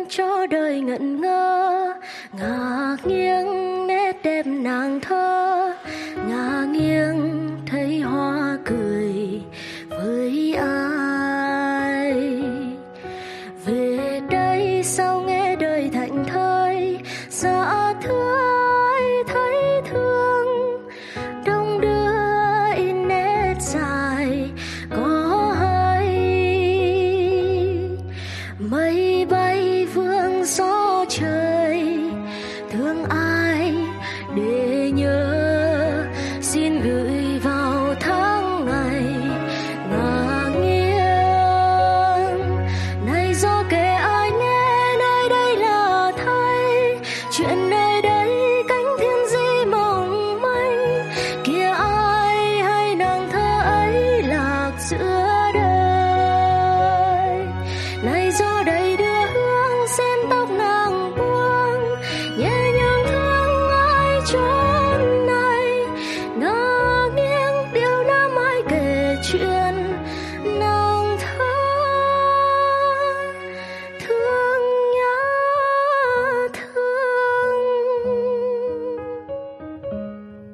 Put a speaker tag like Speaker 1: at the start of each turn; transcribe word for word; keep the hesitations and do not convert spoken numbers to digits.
Speaker 1: cho đời ngẩn ngơ, ngả nghiêng nét đẹp nàng thơ, ngả nghiêng thấy hoa cười với ai. Về đây sao nghe đời thảnh thơi, dạ thưa thấy thương, đông đưa in nét dài có hay. Mây